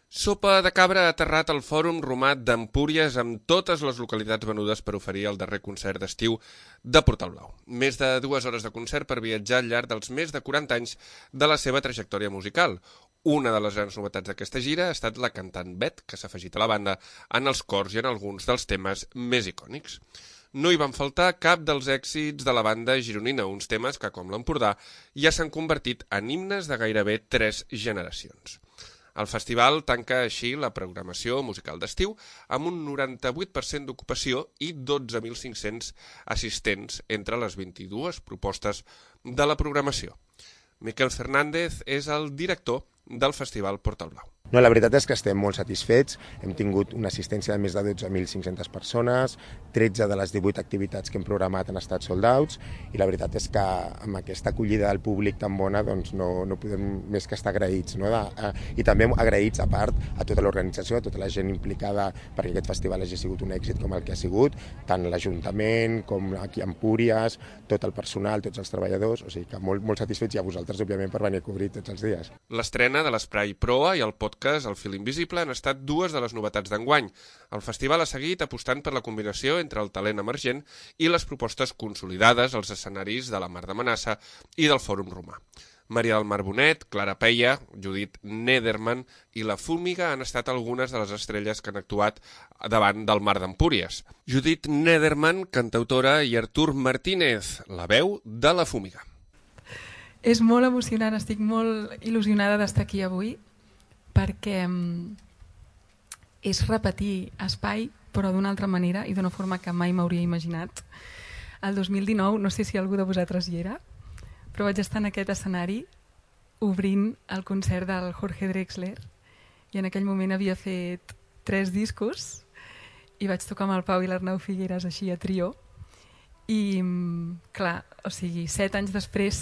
Sopa de Cabra ha aterrat al Fòrum Romà d'Empúries amb totes les localitats venudes per oferir el darrer concert d'estiu de Portal Blau. Més de 2 hores de concert per viatjar al llarg dels més de 40 anys de la seva trajectòria musical. Una de les grans novetats d'aquesta gira ha estat la cantant Bet, que s'ha afegit a la banda en els cors i en alguns dels temes més icònics. No hi van faltar cap dels èxits de la banda gironina, uns temes que, com l'Empordà, ja s'han convertit en himnes de gairebé 3 generacions. El festival tanca així la programació musical d'estiu amb un 98% d'ocupació i 12.500 assistents entre les 22 propostes de la programació. Miquel Fernández és el director del Festival Portal Blau. No, la veritat és que estem molt satisfets. Hem tingut una assistència de més de 12.500 persones, 13 de les 18 activitats que hem programat han estat sold outs i la veritat és que amb aquesta acollida del públic tan bona doncs no podem més que estar agraïts. No? I també agraïts, a part, a tota l'organització, a tota la gent implicada perquè aquest festival hagi sigut un èxit com el que ha sigut, tant l'Ajuntament com aquí a Empúries, tot el personal, tots els treballadors, o sigui que molt satisfets i a vosaltres, òbviament, per venir a cobrir tots els dies. L'estrena de l'Spray Proa i el podcast El fil invisible han estat 2 de les novetats d'enguany. El festival ha seguit apostant per la combinació entre el talent emergent i les propostes consolidades als escenaris de la Mar de Manassa i del Fòrum Romà. Maria del Mar Bonet, Clara Peia, Judit Nederman i La Fúmiga han estat algunes de les estrelles que han actuat davant del Mar d'Empúries. Judit Nederman, cantautora, i Artur Martínez, la veu de La Fúmiga. És molt emocionant, estic molt il·lusionada d'estar aquí avui perquè és repetir espai, però d'una altra manera i d'una forma que mai m'hauria imaginat. El 2019, no sé si algú de vosaltres hi era, però vaig estar en aquest escenari obrint el concert del Jorge Drexler i en aquell moment havia fet 3 discos i vaig tocar amb el Pau i l'Arnau Figueres així a trio i, clar, o sigui, 7 anys després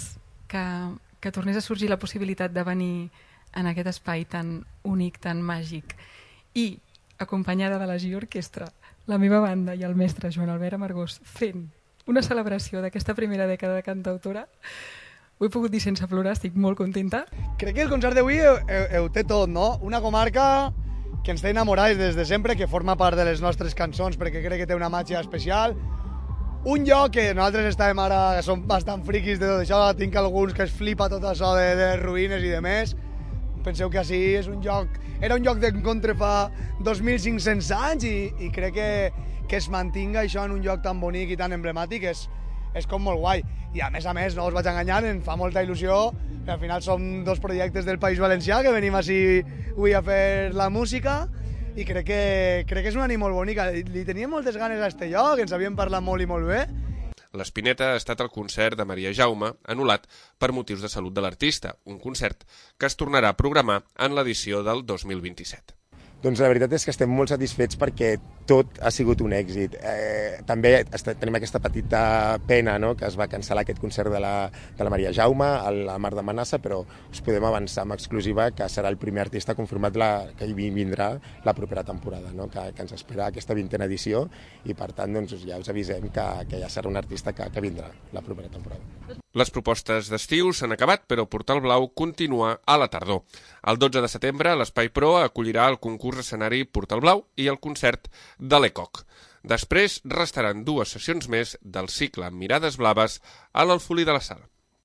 que tornés a sorgir la possibilitat de venir en aquest espai tan únic, tan màgic, i acompanyada de la G Orquestra, la meva banda i el mestre Joan Albert Amargós fent una celebració d'aquesta primera dècada de cantautora, ho he pogut dir sense plorar, estic molt contenta. Crec que el concert d'avui ho té tot, no? Una comarca que ens té enamorats des de sempre, que forma part de les nostres cançons perquè crec que té una màgia especial. Un lloc que nosaltres estàvem ara, que som bastant friquis de tot això, tinc alguns que es flipa tot això de les ruïnes i de més. Penseu que així és un lloc, era un lloc d'encontre fa 2.500 anys i crec que es mantinga això en un lloc tan bonic i tan emblemàtic és com molt guai. I a més, no us vaig enganyar, em fa molta il·lusió, que al final som 2 projectes del País Valencià que venim així avui a fer la música i crec que és una nit molt bonica. Li teníem moltes ganes a este lloc, ens havíem parlat molt i molt bé. L'Espineta ha estat el concert de Maria Jaume, anul·lat per motius de salut de l'artista, un concert que es tornarà a programar en l'edició del 2027. Doncs la veritat és que estem molt satisfets perquè tot ha sigut un èxit. També tenim aquesta petita pena, no?, que es va cancel·lar aquest concert de la Maria Jaume a la Mar de Manassa, però us podem avançar amb exclusiva que serà el primer artista confirmat que hi vindrà la propera temporada, no?, que ens espera aquesta 20a edició i per tant doncs, ja us avisem que ja serà un artista que vindrà la propera temporada. Les propostes d'estiu s'han acabat, però Portal Blau continua a la tardor. El 12 de setembre, l'Espai Pro acollirà el concurs escenari Portal Blau i el concert de l'ECOC. Després restaran 2 sessions més del cicle Mirades Blaves a l'Alfolí de la Sal.